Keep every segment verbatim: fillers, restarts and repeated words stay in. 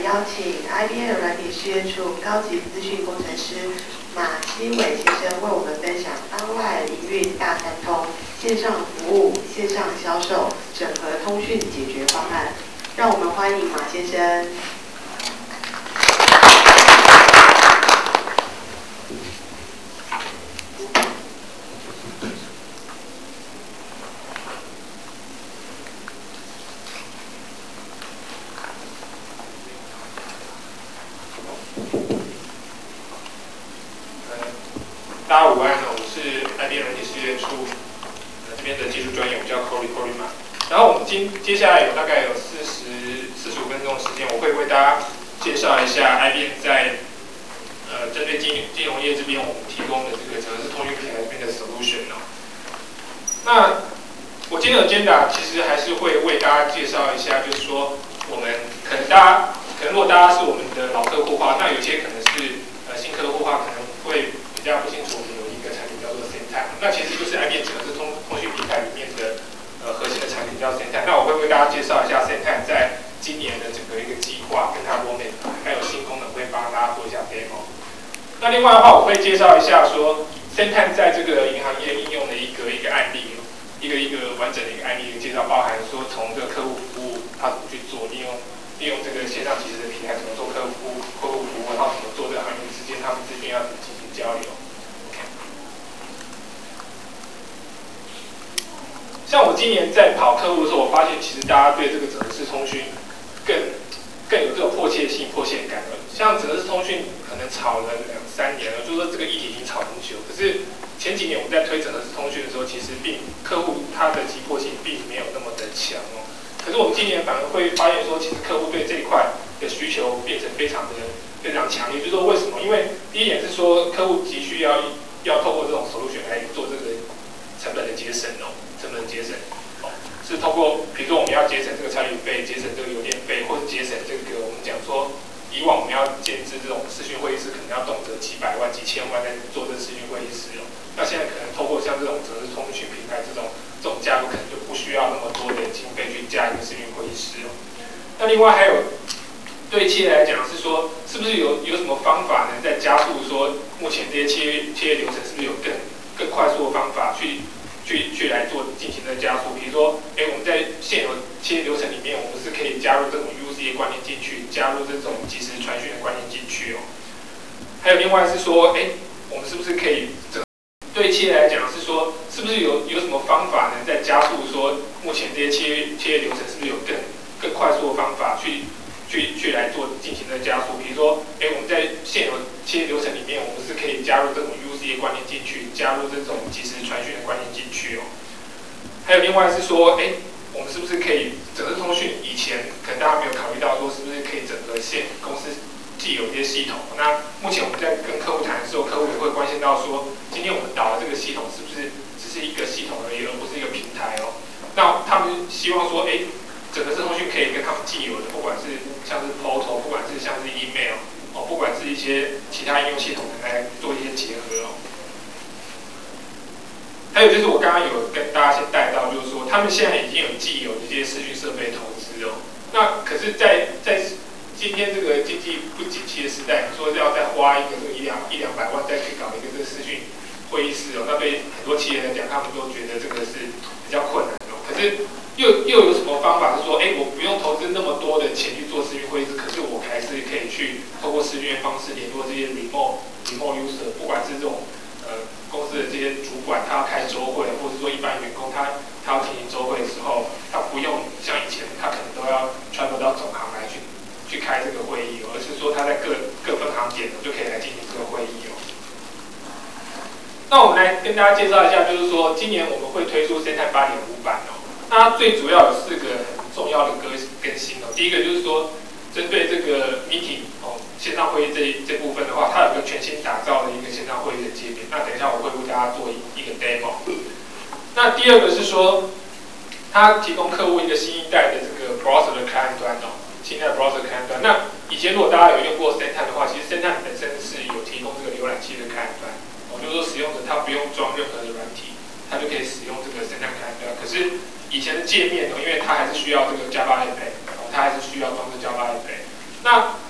邀请 I B M 软体事业处高级资讯工程师马基伟先生为我们分享当外营运大三通线上服务、线上销售整合通讯解决方案。让我们欢迎马先生。 大家午安，我是 I B M 软体事业处呃这边的技术专员，我叫 Corey Corey 嘛。然后我们今接下来有大概有四十四十五分钟的时间，我会为大家介绍一下 I B M 在呃针对金金融业这边我们提供的这个整个是通讯平台这边的 solution 哦。那我今天的 agenda 其实还是会为大家介绍一下，就是说我们可能大家可能如果大家是我们的老客户的话，那有些可能是呃新客户的话，可能会比较不清楚，我们有一个产品叫做 SendTime， 那其实就是 I B M 整个是通通讯平台里面的呃核心的产品叫 SendTime。那我会为大家介绍一下 SendTime 在今年的整个一个计划跟它 roadmap， 还有新功能会帮大家做一下 demo。那另外的话，我会介绍一下说 SendTime 在这个银行业应用的一个一个案例，一个一个完整的一个案例的介绍，包含说从这个客户服务它怎么去做，利用利用这个线上即时的平台怎么做客户服务，客户服务，然后怎么做这个行业之间他们之间要怎么进行交流。像我今年在跑客户的时候，我发现其实大家对这个整合式通讯更更有这种迫切性、迫切感了。像整合式通讯可能炒了两三年了，就是说这个议题已经炒很久。可是前几年我们在推整合式通讯的时候，其实并客户他的急迫性并没有那么的强哦。可是我们今年反而会发现说，其实客户对这一块的需求变成非常的非常强烈。就是说为什么？因为第一点是说客户急需要要透过这种 solution 来做这个成本的节省哦。成本节省，哦，是通过，比如说我们要节省这个差旅费，节省这个邮电费，或者节省这个我们讲说，以往我们要建制这种视讯会议室，可能要动辄几百万、几千万在做这个视讯会议室哦。那现在可能透过像这种整个通讯平台这种这种架构，可能就不需要那么多的经费去架一个视讯会议室哦。那另外还有对企业来讲是说，是不是有有什么方法呢，在加速说目前这些企业企业流程是不是有更更快速的方法去？去去来做进行的加速，比如说，哎，我们在现有企业流程里面，我们是可以加入这种 U C 的观念进去，加入这种即时传讯的观念进去哦。还有另外是说，哎，我们是不是可以整对企业来讲是说，是不是有有什么方法呢，在加速说目前这些企业企业流程是不是有更更快速的方法去去去来做进行的加速？比如说，哎，我们在现有企业流程里面，我们是可以加入这种 U C 的观念进去，加入这种即时传讯的观念进去哦。还有另外是说，哎，我们是不是可以整个通讯？以前可能大家没有考虑到说，是不是可以整合现公司既有一些系统？那目前我们在跟客户谈的时候，客户也会关心到说，今天我们导的这个系统是不是只是一个系统而已，而不是一个平台哦？那他们希望说，哎，整个通讯可以跟他们既有的，不管是像是 portal， 不管是像是 email， 哦，不管是一些其他应用系统来做一些结合哦。还有就是我刚刚有跟大家先带到，就是说他们现在已经有既有的这些视讯设备投资哦。那可是在，在今天这个经济不景气的时代，你说要再花一个这个一两一两百万再去搞一个这个视讯会议室哦，那对很多企业来讲，他们都觉得这个是比较困难的。可是又又有什么方法是说，哎，我不用投资那么多的钱去做视讯会议室，可是我还是可以去透过视讯的方式联络这些 remote remote user， 不管是这种呃公司的这些主管，他要开周会，或者说一般员工他他要进行周会的时候，他不用像以前他可能都要 travel 到总行来去去开这个会议，而是说他在各各分行点就可以来进行这个会议哦。那我们来跟大家介绍一下，就是说今年我们会推出 SendTime 八点五 版哦。那它最主要有四个很重要的更更新哦。第一个就是说，针对这个 meeting 哦线上会议这这部分的话，它有一个全新打造的一个线上会议的界面。那等一下我会为大家做一一个 demo。那第二个是说，它提供客户一个新一代的这个 browser 的开案端哦，新一代的 browser 开案端。那以前如果大家有用过 SendTime 的话，其实 SendTime 本身是有提供这个浏览器的开案端哦，就是说使用者他不用装任何的软体，他就可以使用这个 SendTime 开案端。可是以前的界面呢，因为它还是需要这个 Java App， 哦，它还是需要装这 Java App。那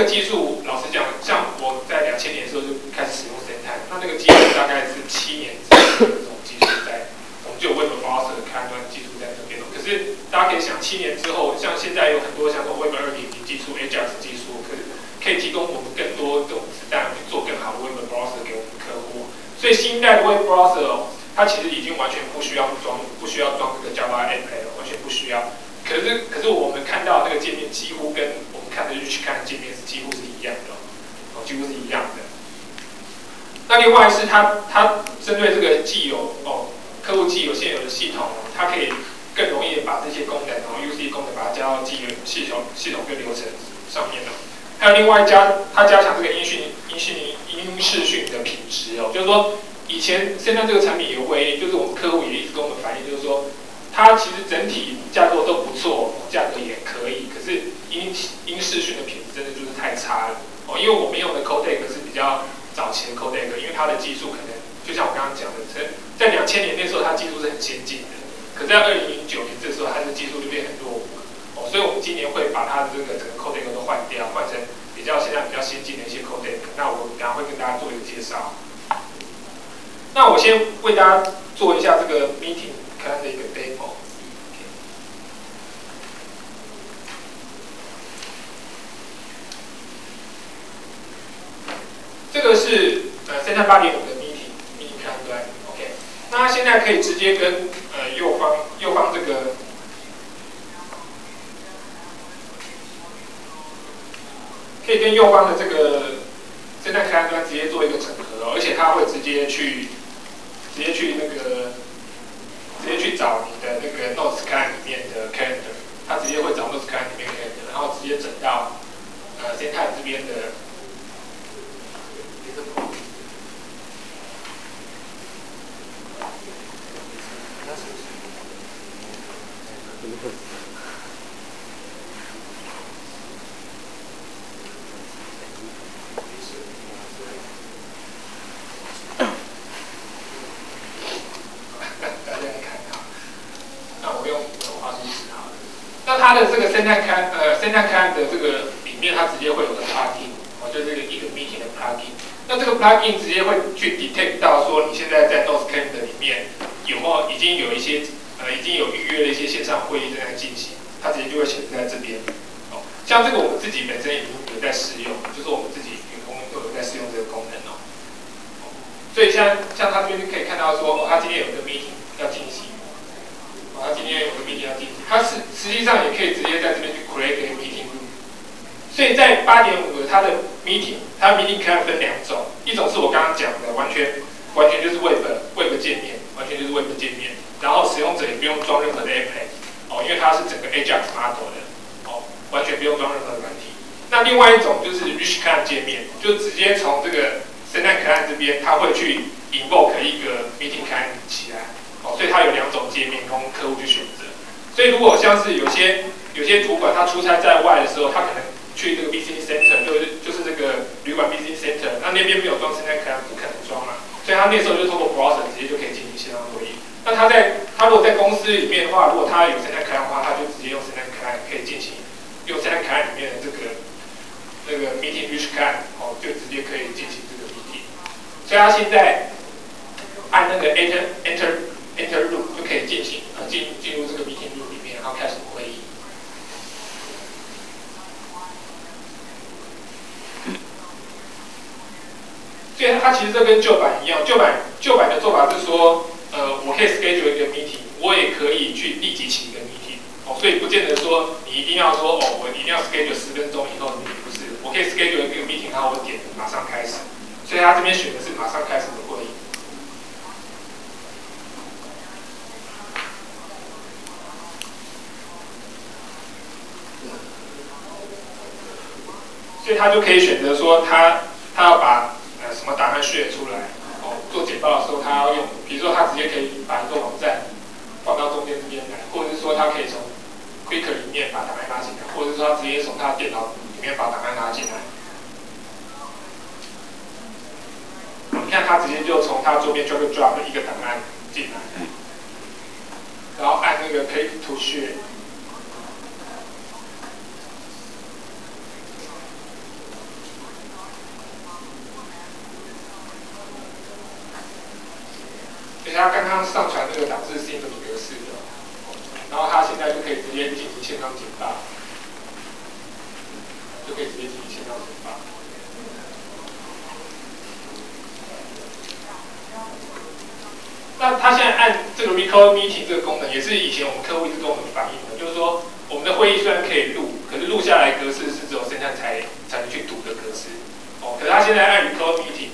个技术，老实讲，像我在两千年的时候就开始使用 Sentai， 那那个技术大概是七年之前的这种技术在，我们就有 Web Browser 的开端技术在那边。可是大家可以想，七年之后，像现在有很多像这种 Web 二点零技术、Ajax 技术，可以可以提供我们更多这种子弹去做更好的 Web Browser 给我们客户。所以新一代的 Web Browser 哦，它其实已经完全不需要装，不需要装这个 Java App 了，完全不需要。可是，可是我们看到那个界面几乎跟我们看的 Rich 看的界面是几乎是一样的，哦，几乎是一样的。那另外是它，它针对这个既有哦，客户既有现有的系统，它可以更容易的把这些功能哦 ，U C 功能把它加到既有系统系统跟流程上面了。还有另外加，它加强这个音讯、音讯、音视讯的品质哦，就是说以前现在这个产品有会，就是我们客户也一直跟我们反映，就是说。它其实整体架构都不错，价格也可以，可是音音视讯的品质真的就是太差了哦。因为我们用的 codec 是比较早期的 codec， 因为它的技术可能就像我刚刚讲的，在在两千年那时候它技术是很先进的，可是在二零零九年这时候它的技术就变很落伍哦。所以我们今年会把它的这个整个 codec 都换掉，换成比较现在比较先进的一些 codec。那我等下会跟大家做一个介绍。那我先为大家做一下这个 meeting 看的一个 demo。这个是呃 Sentai 八点五的 meeting meeting 开端 ，OK。那现在可以直接跟呃右方右方这个可以跟右方的这个 Sentai 开端直接做一个整合、哦，而且它会直接去直接去那个直接去找你的那个 Notes 看里面的 calendar， 它直接会找 Notes 看里面的 calendar， 然后直接整到呃 Sentai 这边的。它的这个 Sentai 看呃 Sentai 看的这个里面，它直接会有个 plugin， 哦，就是这个一个 meeting 的 plugin。那这个 plugin 直接会去 detect 到说你现在在 Notes Calendar 里面有没有已经有一些呃已经有预约的一些线上会议正在进行，它直接就会显示在这边。哦，像这个我们自己本身已经有在试用，就是我们自己员工都有在试用这个功能哦。所以像像它这边就可以看到说，哦，它今天有一个 meeting 要进行。他今天有个 meeting 要进行，他实实际上也可以直接在这边去 create 一个 meeting room。所以在 八点五 它的 meeting， 它的 meeting 可以分两种，一种是我刚刚讲的，完全完全就是 web web 界面，完全就是 web 界面，然后使用者也不用装任何的 app 哦，因为它是整个 Ajax model 的哦，完全不用装任何的软体。那另外一种就是 Rich Client 界面，就直接从这个 Sentai Client 这边，它会去 invoke 一个 meeting client 起来。哦，所以它有两种界面供客户去选择。所以如果像是有些有些主管他出差在外的时候，他可能去这个 business center， 就是就是这个旅馆 business center， 那那边没有装 Sentai Client， 不可能装嘛，所以他那时候就透过 browser 直接就可以进行线上会议。那他在他如果在公司里面的话，如果他有 Sentai Client 的话，他就直接用 Sentai Client 可以进行用 Sentai Client 里面的这个那个 meeting rich client， 哦，就直接可以进行这个 meeting。所以他现在按那个 enter enter enter room 就可以进行呃进进入这个 meeting room 里面，然后开始会议。所以它其实这跟旧版一样，旧版旧版的做法是说，呃，我可以 schedule 一个 meeting， 我也可以去立即起一个 meeting， 哦，所以不见得说你一定要说哦，我一定要 schedule 十分钟以后，不是，我可以 schedule 一个 meeting， 然后我点马上开始，所以他这边选的是马上开始的会议。所以他就可以选择说他他要把呃什么档案share出来，哦，做简报的时候他要用，比如说他直接可以把一个网站放到中间这边来，或者是说他可以从 Quicker 里面把档案拉进来，或者是说他直接从他的电脑里面把档案拉进来。你看他直接就从他桌边 drag and drop 一个档案进来，然后按那个 Click to Share。 他刚刚上传这个档是 Symfony 格式的，然后他现在就可以直接进行线上解发，就可以直接进行线上解发。那他现在按这个 Record Meeting 这个功能，也是以前我们客户一直跟我们反映的，就是说我们的会议虽然可以录，可是录下来格式是只有生产才才能去读的格式。哦，可是他现在按 Record Meeting，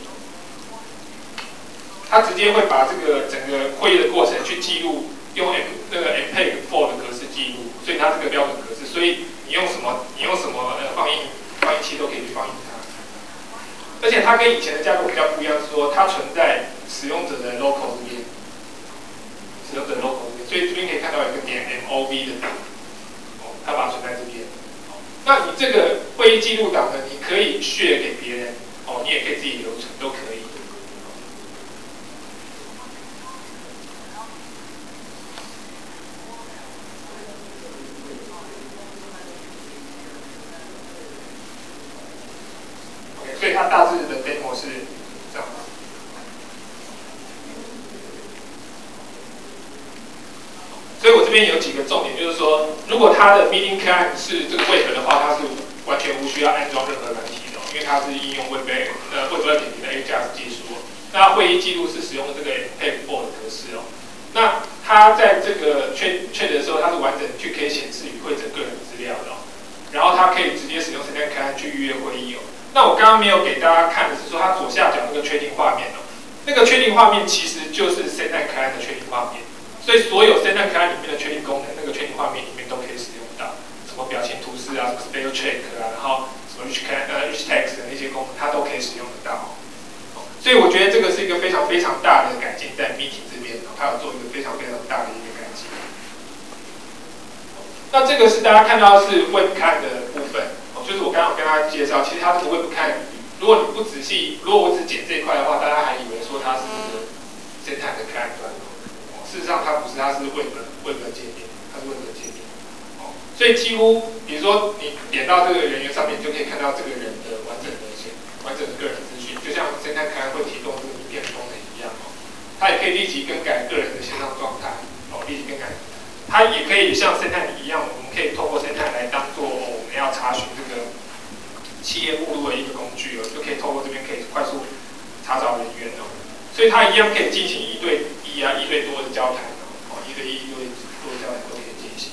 他直接会把这个整个会议的过程去记录，用 M 那个 M P E G 四 的格式记录，所以它是个标准格式，所以你用什么你用什么呃放映放映器都可以去放映它。而且它跟以前的架构比较不一样，是说它存在使用者的 local 这边。使用者 local 这边，所以这边可以看到有一个点 M O V 的档，哦，它把它存在这边。哦，那你这个会议记录档呢，你可以 share 给别人，哦，你也可以自己留存，都可以。OK， 所以它大致的 demo 是这样。所以我这边有几个重点，就是说，如果它的 Meeting Client 是这个 Web 的话，它是完全无需要安装任何软体的，因为它是应用 Web 呃 Web 二点零的 A J A S 技术。那会议记录是使用这个 M P E G 四 的格式哦。那它在这个 Chat Chat 的时候，它是完整去可以显示与会者个人资料的哦。然后它可以直接使用 Meeting Client 去预约会议哦。那我刚刚没有给大家看的是说，它左下角那个确定画面哦，那个确定画面其实就是 Meeting Client 的确定画面。所以所有 Meeting Client 里面的确定功能，那个确定画面里面都可以使用到，什么表情图示啊，什么 Spell Check 啊，然后什么 Rich Can 呃 Rich Text 的那些功能，它都可以使用得到。所以我觉得这个是一个非常非常大的改进，在 Meeting 这边，它有做一个非常非常大的一个改进。那这个是大家看到是 Web Client 的部分，就是我刚刚跟大家介绍，其实它这个 Web Client， 如果你不仔细，如果我只剪这一块的话，大家还以为说它是这个 Zentai 的 Client 端。事实上，它不是，它是 Web Web 的界面，它是 Web 的界面。哦，所以几乎，比如说你点到这个人员上面，就可以看到这个人的完整的完整的个人资讯，就像现在开会提供这个影片的功能一样哦。它也可以立即更改个人的线上状态，哦，立即更改。它也可以像生态一样，我们可以透过生态来当做、哦、我们要查询这个企业目录的一个工具哦，就可以透过这边可以快速查找人员哦。所以它一样可以进行一对一啊、一对多的交谈哦，一对一、一对多的交谈都可以进行。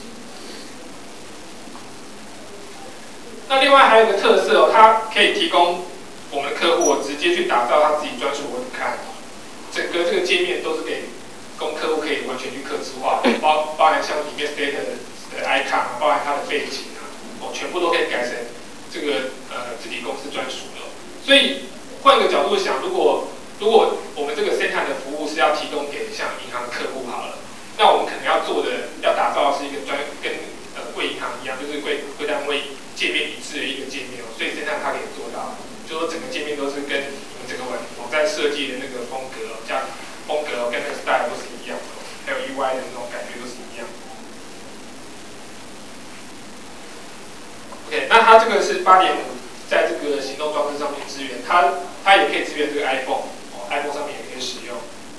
那另外还有一个特色哦，它可以提供我们的客户、哦、直接去打造他自己专属Web Client，整个这个界面都是给供客户可以完全去客制化，包包含像里面 State 的 icon， 包含它的背景啊，哦，全部都可以改成这个呃自己公司专属的。所以换个角度想，如果如果我们这个生产的服务是要提供给像银行的客户好了，那我们可能要做的、要打造的是一个专跟呃贵银行一样，就是贵贵单位界面一致的一个界面哦。所以生产它可以做到，就说整个界面都是跟你们整个网网站设计的那个风格、哦，这样风格、哦、跟那个 style 都是一样的、哦，还有 U I 的那种感觉都是一样的。OK， 那它这个是 八点五， 在这个行动装置上面支援，它它也可以支援这个 iPhone。iPhone 上面也可以使用。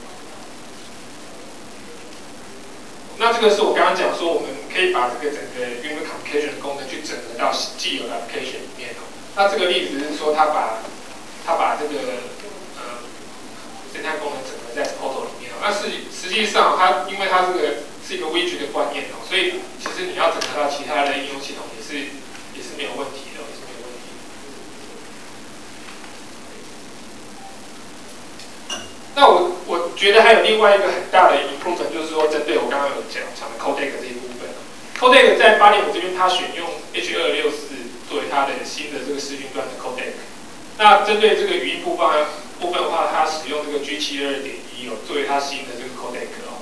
那这个是我刚刚讲说，我们可以把这个整个 Unified Communication 的功能去整合到既有的 application 里面哦。那这个例子是说，它把它把这个呃生态功能整合在 Portal 里面哦。那是实际上它因为它这个是一个 widget 的观念哦，所以其实你要整合到其他的应用系统也是也是没有问题的。那我我觉得还有另外一个很大的 improvement， 就是说针对我刚刚有讲讲的 Codec 这一部分 ，Codec 在 八点五 这边，它选用 H 二六四作为它的新的这个视讯端的 Codec。那针对这个语音部分部分的话，它使用这个 G 七二点一 哦，作为它新的这个 Codec 哦。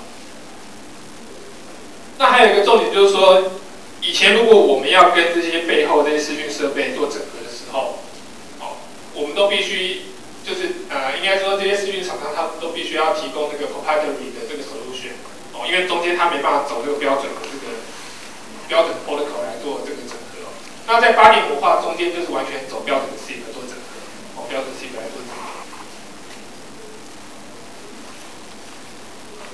那还有一个重点就是说，以前如果我们要跟这些背后这些视讯设备做整合的时候，哦，我们都必须。就是呃，应该说这些视讯厂商它都必须要提供那个 proprietary 的这个 solution 哦，因为中间它没办法走这个标准的这个标准 protocol 来做这个整合哦。那在 八点五 的话，中间就是完全走标准 C 来做整合，哦，标准 C 来做整合。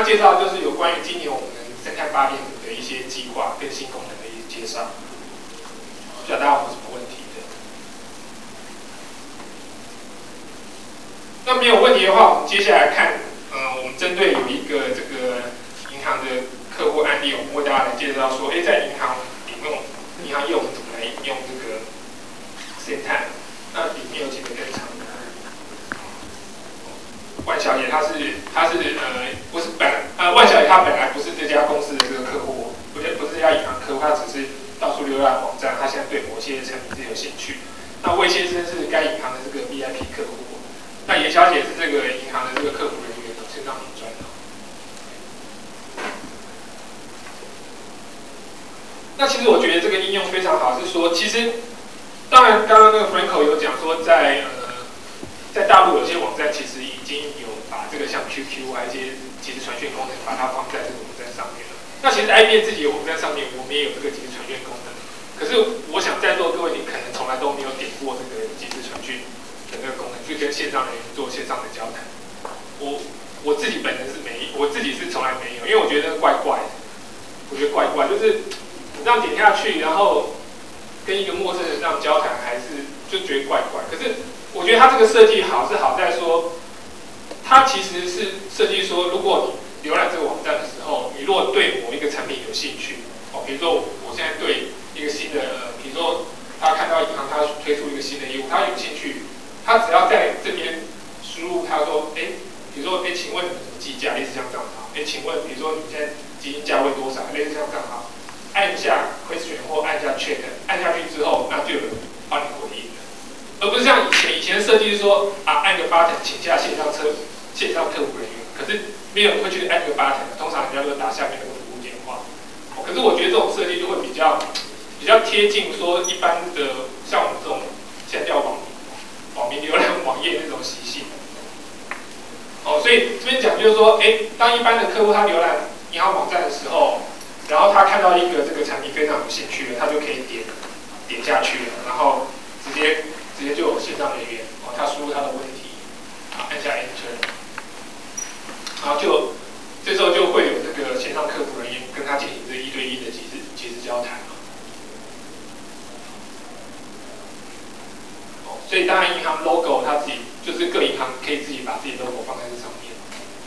他介绍就是有关于今年我们生态八点五的一些计划跟新功能的一些介绍，不晓得大家有没有什么问题的？那没有问题的话，我们接下来看，呃，我们针对有一个这个银行的客户案例，我们为大家来介绍说，哎，在银行里面，银行业我们怎么来用这个生态？那里面有几个更长的。万小姐她是她是呃不是本呃万小姐她本来不是这家公司的这个客户，不是不是这家银行客户，她只是到处浏览网站，她现在对某些产品是有兴趣。那魏先生是该银行的这个 V I P 客户，那严小姐是这个银行的这个客服人员，线上很专的。那其实我觉得这个应用非常好，是说其实当然刚刚那个 Franco 有讲说在呃。在大陆有些网站其实已经有把这个像 Q Q 还有一些即时传讯功能，把它放在这个网站上面了。那其实 I B M 自己的网站上面，我们也有这个即时传讯功能。可是我想在座各位，你可能从来都没有点过这个即时传讯的那个功能，去跟线上人员做线上的交谈。我我自己本人是没，我自己是从来没有，因为我觉得怪怪的。我觉得怪怪，就是你这样点下去，然后跟一个陌生人这样交谈，还是就觉得怪怪。可是我觉得它这个设计好是好在说，它其实是设计说，如果你浏览这个网站的时候，你如果对某一个产品有兴趣，哦，比如说我现在对一个新的，呃、比如说他看到银行他推出一个新的业务，他有兴趣，他只要在这边输入他说，哎，比如说，哎，请问你怎么计价，类似像这样好，哎，请问，比如说你现在基金价位多少，类似像这样好，按一下 question 或按一下 check， 按下去之后，那就有人帮你回应。而不是像以前，以前设计是说啊，按个 button 请下线上车线上客服人员，可是没有人会去按个 button， 通常人家都打下面那个服务电话。哦，可是我觉得这种设计就会比较比较贴近说一般的像我们这种现在叫网网民浏览网页那种习性。哦，所以这边讲就是说，哎，当一般的客户他浏览银行网站的时候，然后他看到一个这个产品非常有兴趣的，他就可以点点下去了，然后直接。直接就有线上人员哦，他输入他的问题，啊，按下 Enter， 然后就这时候就会有这个线上客服人员跟他进行这一对一的即时即时交谈哦，所以当然银行 logo 他自己就是各银行可以自己把自己的 logo 放在这上面。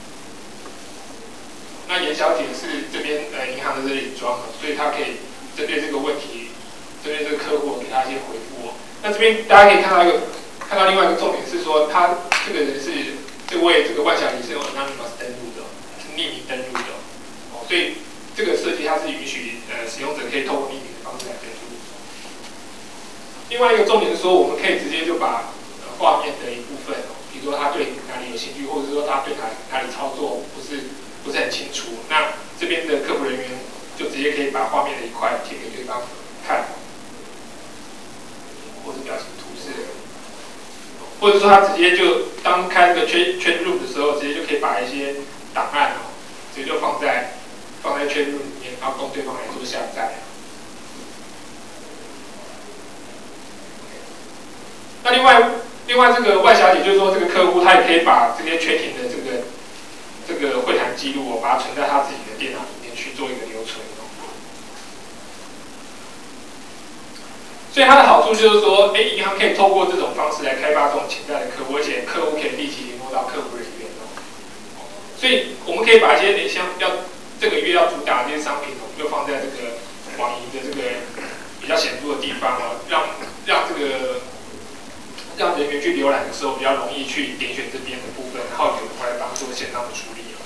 那严小姐是这边呃银行的这里装的，所以她可以针对这个问题，针对这个客户给他一些回复哦。那这边大家可以看到一个，看到另外一个重点是说，他这个人是这位这个万小姐是用 anonymous 登录的，是匿名登录的，哦，所以这个设计它是允许呃使用者可以透过匿名的方式来登录。另外一个重点是说，我们可以直接就把呃画面的一部分，比如说他对哪里有兴趣，或者说他对哪哪里操作不是不是很清楚，那这边的客服人员就直接可以把画面的一块贴给对方看。或者表情图示，或者说他直接就当开这个圈圈 room 的时候，直接就可以把一些档案哦，直接就放在放在圈 room 里面，然后供对方来做下载。那另外另外这个万小姐就是说，这个客户他也可以把这些缺点的这个这个会谈记录哦，把它存在他自己的电脑里面去做一个留存。所以它的好处就是说，哎，银行可以透过这种方式来开发这种潜在的客户，而且客户可以立即联络到客服人员哦。所以我们可以把一些你像要这个月要主打的这些商品，我们就放在这个网银的这个比较显著的地方哦，让让这个让人员去浏览的时候比较容易去点选这边的部分，然后有人来帮做线上的处理哦。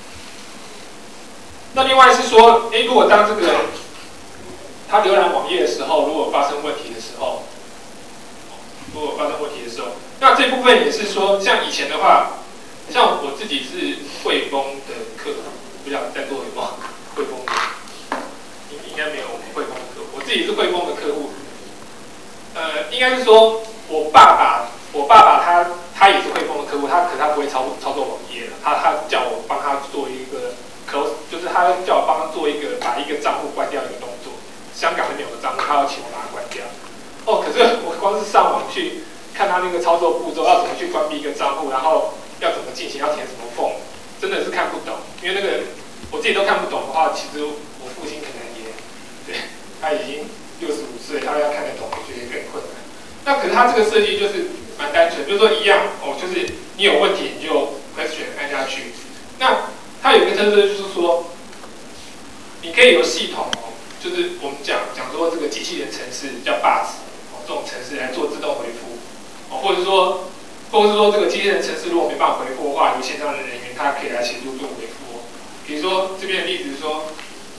那另外是说，哎，如果当这个他浏览网页的时候，如果发生问题的时候，如果发生问题的时候，那这部分也是说，像以前的话，像我自己是汇丰的客户，不晓得在座有没有汇丰的，应应该没有汇丰的客户，我自己是汇丰的客户。呃，应该是说我爸爸，我爸爸他他也是汇丰的客户，他可他不会操操作网页了，他他叫我帮他做一个 close， 就是他叫我帮他做一个把一个账户关掉一个动作。香港那边有个账户，他要请我把它关掉。哦，可是我光是上网去看他那个操作步骤，要怎么去关闭一个账户，然后要怎么进行，要填什么 form， 真的是看不懂。 因为那个我自己都看不懂的话，其实我父亲可能也对，他已经六十五岁，他要看得懂，我觉得更困难。那可是他这个设计就是蛮单纯，就是说一样哦，就是你有问题你就 question 按下去。那它有一个特色就是说，你可以有系统哦，就是我们讲讲说这个机器人程式叫 bots 哦，这种程式来做自动回复哦，或者说，或者是说这个机器人程式如果没办法回复的话，有线上的人员他可以来协助做回复哦。比如说这边的例子是说，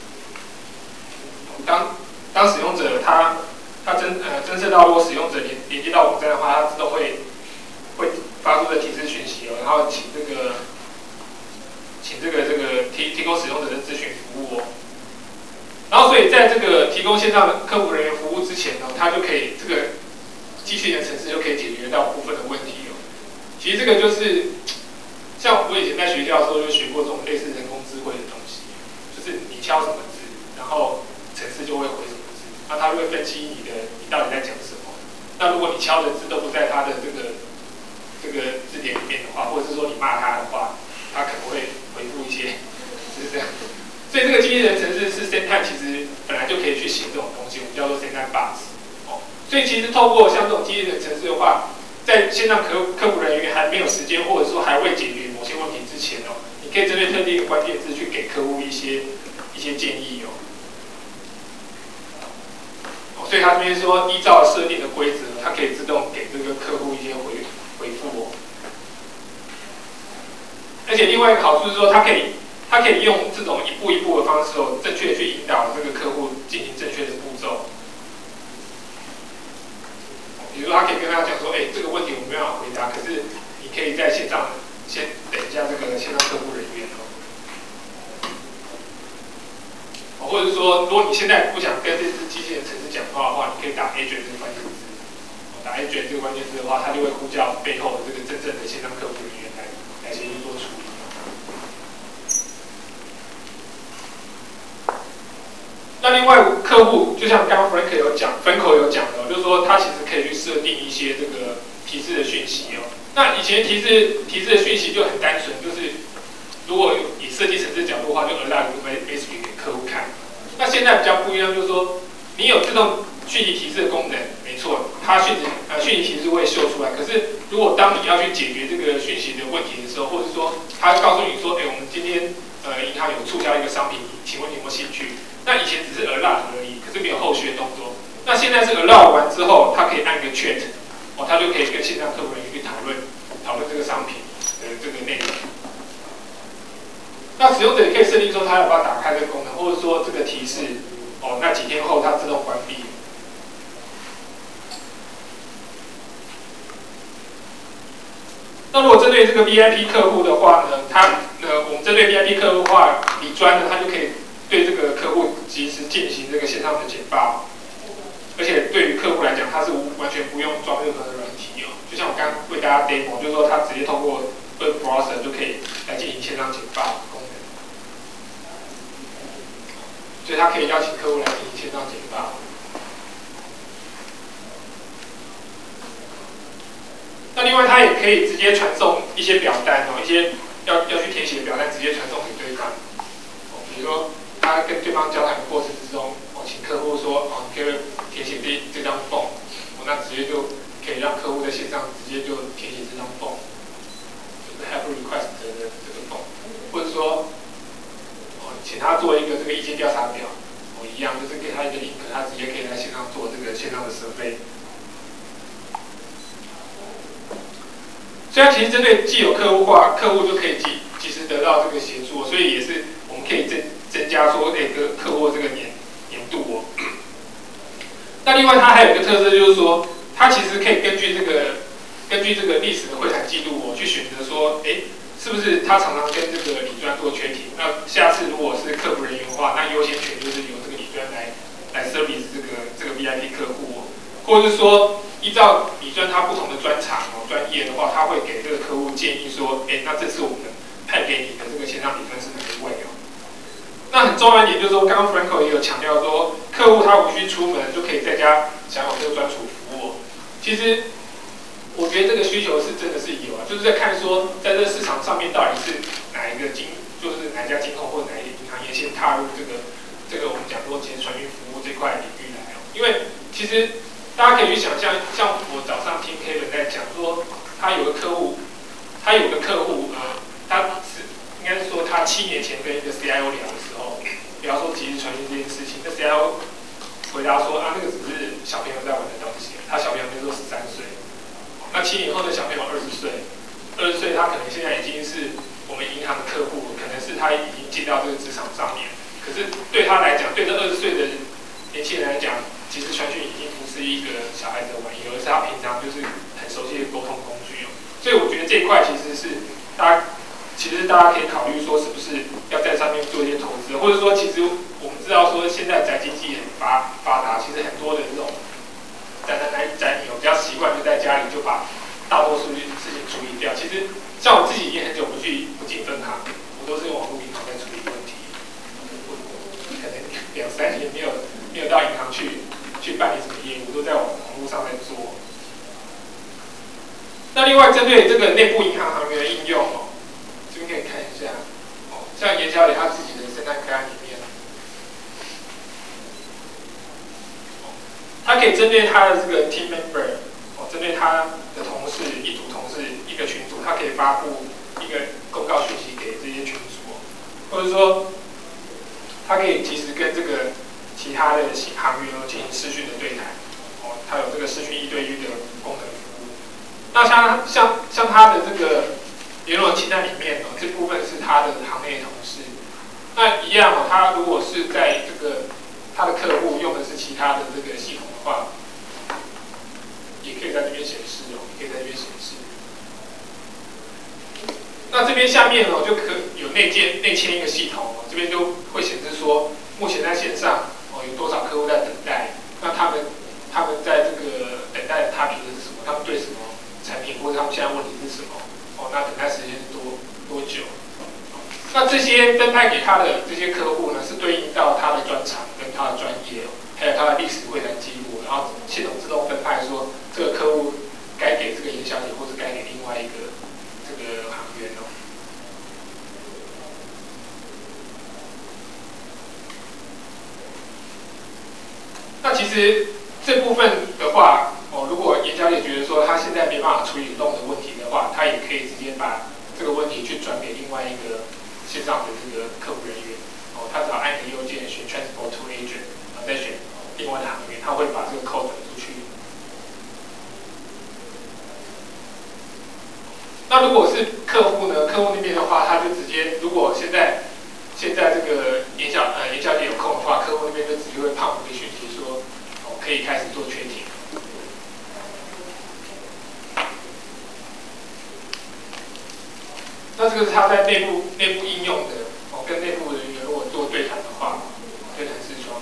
当当使用者他他侦呃侦测到如果使用者连连接到网站的话，它自动会会发出的提示讯息哦，然后请这个请这个这个提提供使用者的咨询服务哦。然后所以在这个提供线上的客服人员服务之前呢，它就可以这个机器人程式就可以解决到部分的问题哦。其实这个就是像我以前在学校的时候就学过这种类似人工智慧的东西，就是你敲什么字，然后程式就会回什么字，那它就会分析你的你到底在讲什么。那如果你敲的字都不在它的这个这个字典里面的话，或者是说你骂它的话，它可能会回复一些，就是这样。所以这个机器人程式是 Sentan 其实本来就可以去写这种东西，我们叫做 Sentan bots 哦。所以其实透过像这种机器人程式的话，在线上客客服人员还没有时间，或者说还未解决某些问题之前哦，你可以针对特定的关键字去给客户一些一些建议哦。哦，所以他这边说依照设定的规则，它可以自动给这个客户一些回回复哦。而且另外一个好处是说，它可以它可以用这种一步一步的方式哦，正确的去引导这个客户进行正确的步骤。比如说，他可以跟他讲说，哎，这个问题我没办法回答，可是你可以在线上先等一下这个线上客服人员哦。或者是说，如果你现在不想跟这只机器人程式讲话的话，你可以打 agent 这个关键字。打 agent 这个关键字的话，它就会呼叫背后的这个真正的线上客服人员来来协助做处理。那另外客户，就像刚刚 Frank 有讲 ，Frank 有讲的，就是说他其实可以去设定一些这个提示的讯息哦。那以前提示提示的讯息就很单纯，就是如果以设计程式角度的话，就 alert 一个 message 给客户看。那现在比较不一样，就是说你有自动讯息提示的功能，没错，它讯息呃讯息提示会秀出来。可是如果当你要去解决这个讯息的问题的时候，或者说他告诉你说，哎，我们今天呃银行有促销一个商品，请问你有没有兴趣？那以前只是 alert 而已，可是没有后续的动作。那现在是 alert 完之后，他可以按个 chat， 哦，他就可以跟线上客服人员去讨论讨论这个商品的这个内容。那使用者也可以设定说他要不要打开这个功能，或者说这个提示，哦，那几天后它自动关闭。那如果针对这个 V I P 客户的话呢，他呃，我们针对 V I P 客户的话，理专呢，他就可以对这个客户及时进行这个线上的简报，而且对于客户来讲，他是完全不用装任何的软体哦。就像我刚刚为大家 demo， 就是说他直接透过 web browser 就可以来进行线上简报功能，所以他可以邀请客户来进行线上简报。那另外，他也可以直接传送一些表单哦，一些要要去填写的表单，直接传送给对方。哦，比如说他跟对方交谈的过程之中，哦，请客户说，哦，你可以填写这这张 form， 哦，那直接就可以让客户在线上直接就填写这张 form， 就是 help request 的这个 form， 或者说，哦，请他做一个这个意见调查表，哦，一样就是给他一个 link， 他直接可以在线上做这个线上的survey。虽然其实针对既有客户化，客户就可以及及时得到这个协助，所以也是我们可以增增加说，哎，个客户的这个黏黏度哦。那另外它还有一个特色，就是说，它其实可以根据这个根据这个历史的会谈记录，我去选择说，哎，是不是他常常跟这个理专做缺题？那下次如果是客服人员的话，那优先权就是由这个理专来来 service 这个这个 V I P 客户哦，或者是说。依照理专他不同的专长哦专业的话，他会给这个客户建议说，哎，那这次我们派给你的这个线上理专是哪一位哦？那很重要一点就是说，刚刚 Franco 也有强调说，客户他无需出门就可以在家享有这个专属服务哦。其实我觉得这个需求是真的是有啊，就是在看说，在这个市场上面到底是哪一个经，就是哪一家金控或者哪一个银行业先踏入这个这个我们讲说即时传讯服务这块领域来哦。因为其实大家可以去想象，像我早上听 Kevin 在讲说，他有个客户，他有个客户呃，他是应该是说他七年前跟一个 C I O 聊的时候，聊说即时传讯这件事情，那 C I O 回答说啊，那个只是小朋友在玩的东西，他小朋友那时候十三岁，那七年后的小朋友二十岁，二十岁他可能现在已经是我们银行的客户，可能是他已经进到这个职场上面，可是对他来讲，对这二十岁的年轻人来讲，即时传讯已经不是一个小孩子的玩意，而是他平常就是很熟悉的沟通工具哦。所以我觉得这一块其实是大家，其实大家可以考虑说，是不是要在上面做一些投资，或者说，其实我们知道说现在宅经济很发发达，其实很多的这种宅男宅宅女比较习惯就在家里就把大多数事情处理掉。其实像我自己已经很久不去不进分行，我都是用网络银行在处理问题，我可能两三年没有没有到银行去。去办理什么业务都在网络上在做。那另外针对这个内部银行行员的应用哦，这边可以看一下哦，像严小姐她自己的生态个案里面，哦，她可以针对她的这个 team member 哦，针对她的同事一组同事一个群组，她可以发布一个公告讯息给这些群组，或者说她可以及时跟这个其他的行员进行视讯的对谈，哦，它有这个视讯一对一的功能服务。那像像像他的这个联络清单里面哦，这部分是他的行内同事。那一样哦，他如果是在这个他的客户用的是其他的这个系统的话，也可以在这边显示哦，也可以在这边显示。那这边下面哦，就可有内建内嵌一个系统哦，这边就会显示说，目前在线上。有多少客户在等待？那他们他们在这个等待的 topic 是什么？他们对什么产品或者他们现在问题是什么？哦，那等待时间是多多久？那这些分派给他的这些客户呢，是对应到他的专长跟他的专业，还有他的历史会谈记录，然后系统自动分派说这个客户该给这个严小姐，或者该给另外一个这个行员哦。那其实这部分的话，哦，如果严小姐觉得说她现在没办法处理动的问题的话，她也可以直接把这个问题去转给另外一个线上的这个客服人员。哦，她只要按一个右键选 Transport to Agent， 然后再选另外的行员，他会把这个 code 转出去。那如果是客户呢？客户那边的话，他就直接，如果现在现在这个严小呃严小姐有空的话，客户那边就直接会胖回讯息说，哦，可以开始做缺停。那这个是他在内部内部应用的，哦，跟内部人员如果做对谈的话，对谈视窗，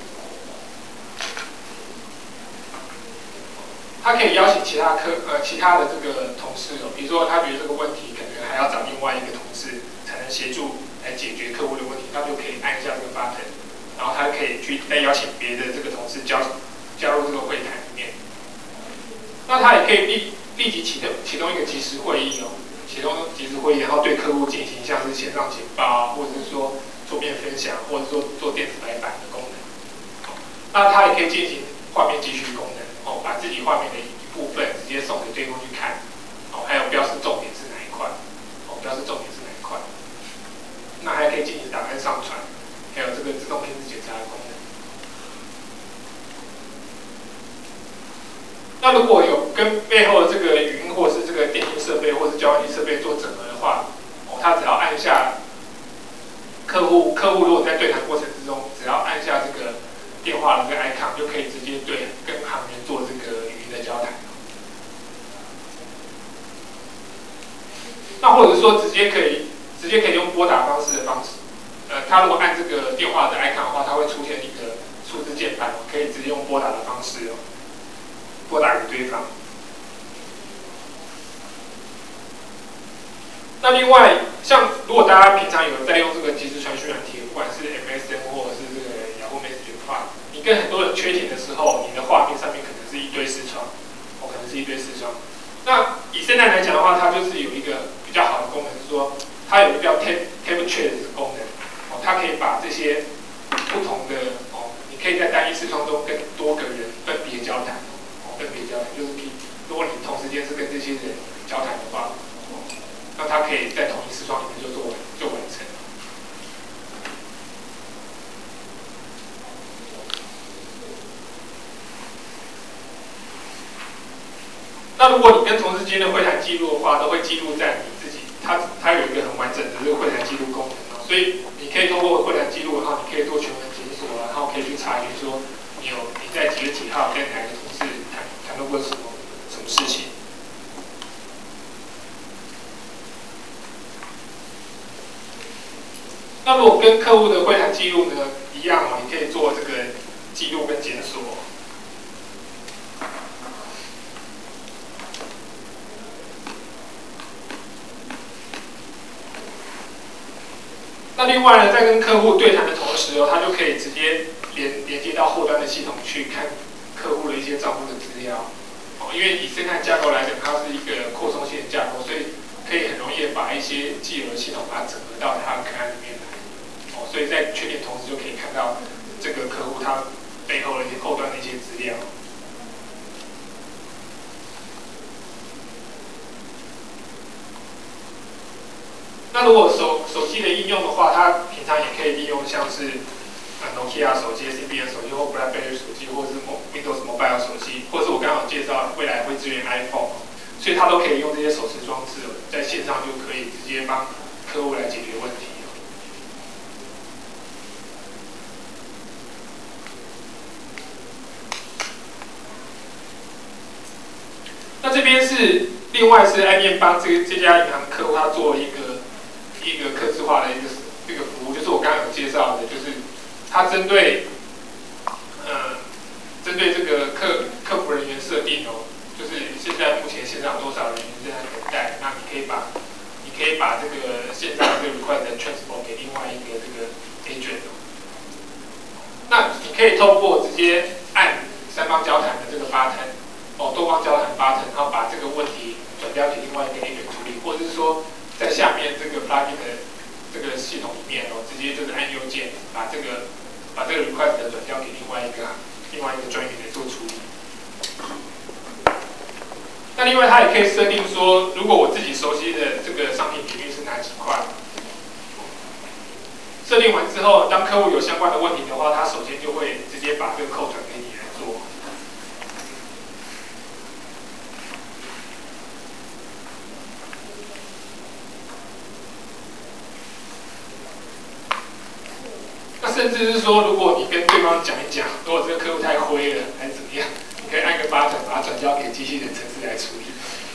他可以邀请其他客呃其他的这个同事哦，比如说他觉得这个问题可能还要找另外一个同事才能协助来解决客户的问题，他就可以按一下这个 button， 然后他可以去再邀请别的这个同事加加入这个会谈里面。那他也可以立立即启动启动一个即时会议哦，启动即时会议，然后对客户进行像是线上简报，或者是说桌面分享，或者说做电子白板的功能。那他也可以进行画面继续功能哦，把自己画面的一部分直接送给对方去看哦，还有标示重点是哪一块哦，标示重点是哪一块。那还可以进行档案上传，还有这个自动品质检查的功能。那如果有跟背后的这个语音或是这个电信设备或是交换机设备做整合的话，哦，他只要按下客户客户如果在对谈过程之中，只要按下这个电话的这个 icon， 就可以直接对跟行员做这个语音的交谈。那或者说直接可以直接可以用拨打方式的方式，呃，他如果按这个电话的 icon 的话，它会出现一个数字键盘，可以直接用拨打的方式哦。拨打给对方。那另外，像如果大家平常有在用这个即时传讯软体，不管是 M S N 或者是这个 Yahoo Messenger 的话，你跟很多人缺勤的时候，你的画面上面可能是一堆视窗，哦，可能是一堆视窗。那以现在来讲的话，它就是有一个比较好的功能，是说它有一个叫 Table Chat 的功交谈，哦，分别交谈，就是可以，如果你同时间是跟这些人交谈的话，哦，那他可以在同一视窗里面就做完就完成。那如果你跟同事间的会谈记录的话，都会记录在你自己，它它有一个很完整的这个会谈记录功能啊，所以你可以通过会谈记录，然后你可以做全文检索啊，然后可以去查询说你有你在几月几号跟哪个同事谈谈论过什么什么事情。那如果跟客户的会谈记录呢一样哦，你可以做这个记录跟检索。那另外呢，在跟客户对谈的同时哦，他就可以直接连连接到后端的系统去看客户的一些账户的资料。哦，因为以生态架构来讲，它是一个扩充性的架构，所以可以很容易把一些既有的系统把它整合到它的个案里面来。哦，所以在确定同时就可以看到这个客户他背后的一些后端的一些资料。那如果手手机的应用的话，它平常也可以利用像是呃 Nokia 手机、C B S 手机或 BlackBerry 手机，或者是 Windows Mobile 手机，或者是我刚刚有介绍未来会支援 iPhone， 所以它都可以用这些手持装置，在线上就可以直接帮客户来解决问题。那这边是另外是 I B M 帮这个这家银行客户他做一个。一个客制化的一个这个服务，就是我刚刚有介绍的，就是它针对，呃，针对这个客客服人员设定哦，就是现在目前线上有多少人员正在等待，那你可以把，你可以把这个线上这个 request 的 transport 给另外一个这个 agent 哦，那你可以透过直接按三方交谈的这个 button， 哦，多方交谈 button， 然后把这个问题转交给另外一个 agent 处理，或者是说。在下面这个 plugin 的这个系统里面哦，直接就是按右键，把这个把这个 request 转交给另外一个另外一个专员来做处理。那另外它也可以设定说，如果我自己熟悉的这个商品比率是哪几块，设定完之后，当客户有相关的问题的话，他首先就会直接把这个扣转给你来做。甚至是说，如果你跟对方讲一讲，如果这个客户太灰了，还是怎么样，你可以按个button把它转交给机器人程式来处理。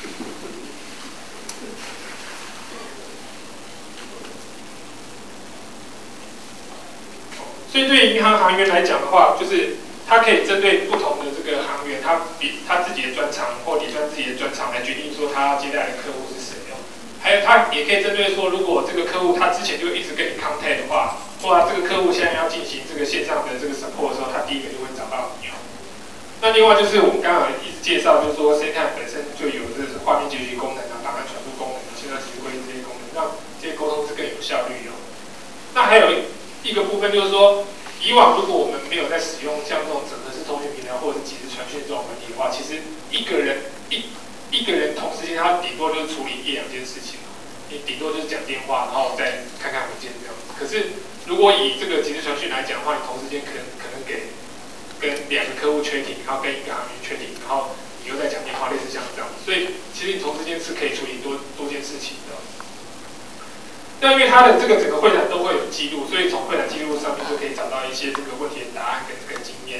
所以对于银行行员来讲的话，就是他可以针对不同的这个行员，他比他自己的专长或底专自己的专长来决定说他接待的客户是谁哦。还有他也可以针对说，如果这个客户他之前就一直跟你 contact 的话。或者这个客户现在要进行这个线上的这个 support 的时候，他第一个就会找到你哦。那另外就是我们刚刚一直介绍，就是说 C T A 本身就有这个画面截取功能啊、档案传输功能、线上指挥这些功能，让这些沟通是更有效率哦。那还有一个部分就是说，以往如果我们没有在使用像这种整合式通讯平台或者是即时传讯这种软体的话，其实一个人一一个人同时间他顶多就是处理一两件事情，你顶多就是讲电话，然后再看看文件这样子。可是如果以这个即时传讯来讲的话，你同时间可能可能给跟两个客户确定，然后跟一个行员确定，然后你又在讲电话，类似像这样，所以其实你同时间是可以处理多多件事情的。那因为它的这个整个会谈都会有记录，所以从会谈记录上面就可以找到一些这个问题的答案跟这个经验。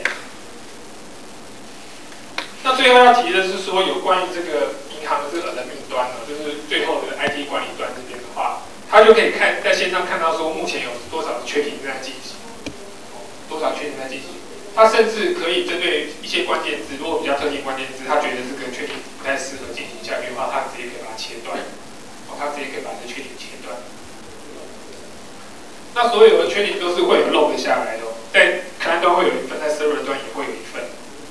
那最后要提的是说，有关于这个银行的这个人命端呢，就是最后的 I T 管理端这边的话。他就可以看在线上看到说目前有多少的缺题正在进行，多少缺题在进行。他甚至可以针对一些关键字，如果比较特定关键字，他觉得这个缺题不太适合进行下去的话，他直接可以把它切断，哦，他直接可以把这缺题切断。那所有的缺题都是会有 log 下来的，在 client 端会有一份，在 server 端也会有一份。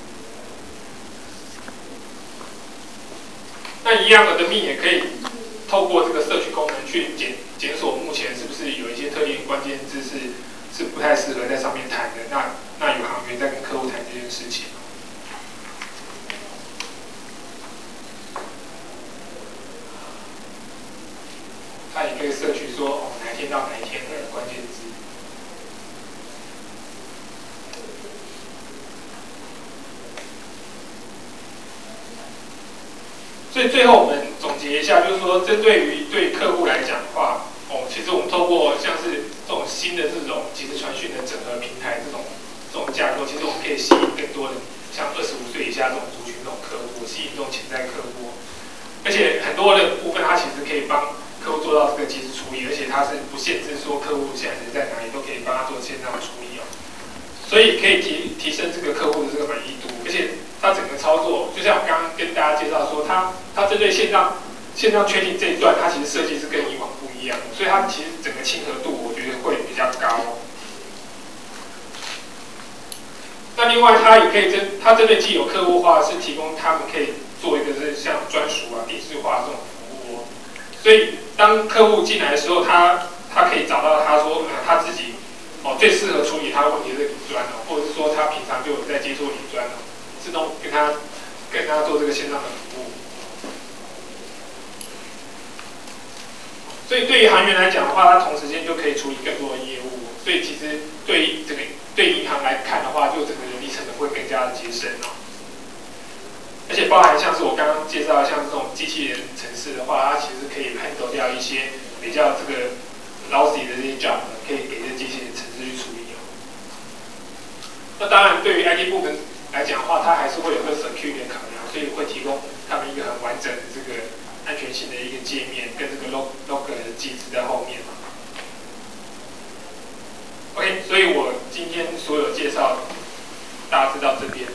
那一样的 admin 也可以透过这个社区功能去检检索目前是不是有一些特定关键字是是不太适合在上面谈的，那那有行员在跟客户谈这件事情。 可以摄取说哦哪一天到哪一天的关键字。所以最后我们总结一下，就是说，针对于对客户来讲的话，哦，其实我们透过像是这种新的这种即时传讯的整合平台这种这种架构，其实我们可以吸引更多的像二十五岁以下这种族群这种客户，吸引这种潜在客户，而且很多的部分它其实可以帮客户做到这个即时处理，而且它是不限制说客户现在人在哪里，都可以帮他做线上处理哦，所以可以提提升这个客户的这个满意度，而且它整个操作，就像我刚刚跟大家介绍说，它它针对线上线上确定这一段，它其实设计是跟以往不一样的，所以它其实整个亲和度我觉得会比较高。那另外，它也可以针它针对既有客户化是提供他们可以做一个是像专属啊、定制化这种服务哦。所以当客户进来的时候，他他可以找到他说、呃、他自己哦最适合处理他的问题的理专哦，或者是说他平常就有在接触理专哦。自动跟他跟他做这个线上的服务，所以对于行员来讲的话，他同时间就可以处理更多的业务，所以其实对于整个对银行来看的话，就整个人力成本会更加的节省哦。而且包含像是我刚刚介绍的，像这种机器人程式的话，它其实可以 handle 掉一些比较这个 lousy 的这些 job， 可以给这机器人程式去处理哦。那当然，对于 I T 部门来讲的话，它还是会有个 security 的考量，所以会提供他们一个很完整的这个安全性的一个界面，跟这个 log log 的机制在后面嘛。OK， 所以我今天所有介绍大致到这边。